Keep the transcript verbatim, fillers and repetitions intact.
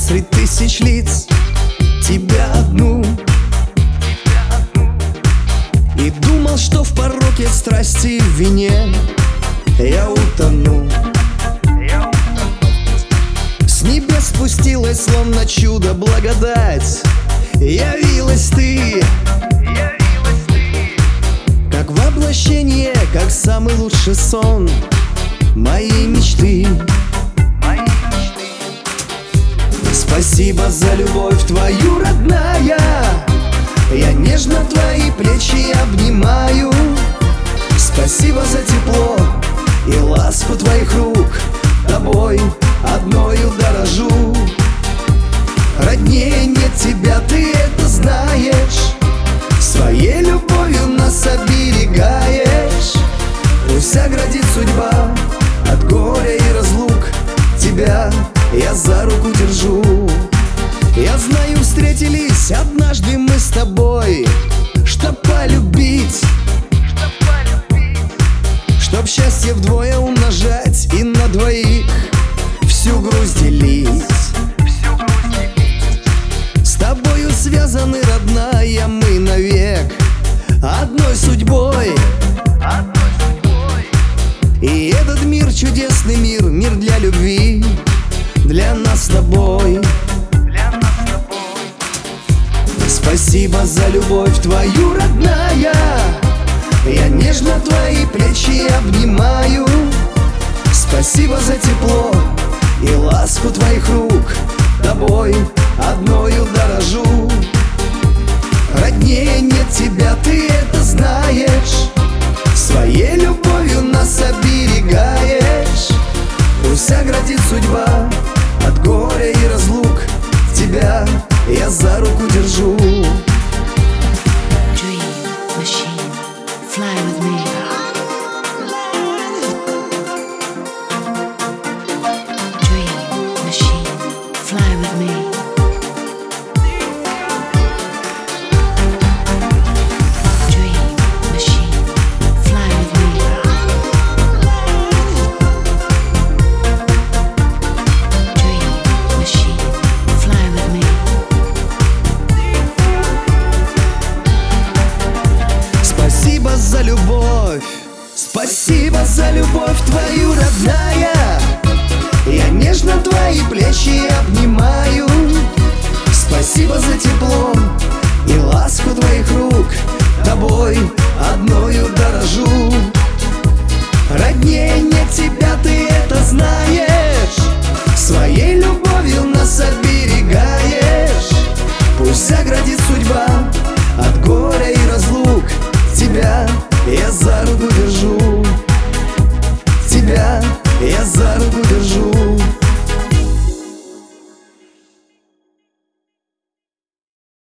средь тысяч лиц тебя одну. И думал, что в пороке страсти и в вине я утону. С небес спустилась, словно чудо, благодать. Явилась ты, как воплощение, как самый лучший сон моей мечты. Спасибо за любовь твою, родная. Я нежно твои плечи обнимаю. Спасибо за тепло и ласку твоих рук. Тобой одною дорожу. Роднее нет тебя, ты это знаешь. Своей любовью нас оберегаешь. Пусть оградит судьба от горя и разлук. Тебя я за руку держу. Я знаю, встретились однажды мы с тобой, чтоб полюбить, чтоб счастье вдвое умножать и на двоих всю грусть делить. С тобою связаны, родная, мы навек одной судьбой. И этот мир чудесный мир, мир для любви, для нас с тобой. Спасибо за любовь твою, родная. Я нежно твои плечи обнимаю. Спасибо за тепло и ласку твоих рук. Тобой одною дорожу. Роднее нет тебя, ты это знаешь. Своей любовью нас оберегаешь. Пусть оградит судьба от горя и разлук. Тебя я за руку держу. Dream machine, fly with me. Dream machine, fly with me. Dream machine, fly with me. Dream machine, fly with me. Спасибо за любовь, спасибо за любовь твою, родная. Я нежно твои плечи обнимаю. Спасибо за тепло и ласку твоих рук. Тобой одною дорожу. Роднее нет тебя, ты это знаешь. Своей любовью нас оберегаешь. Пусть оградит судьба от горя и разлук. Тебя я за руку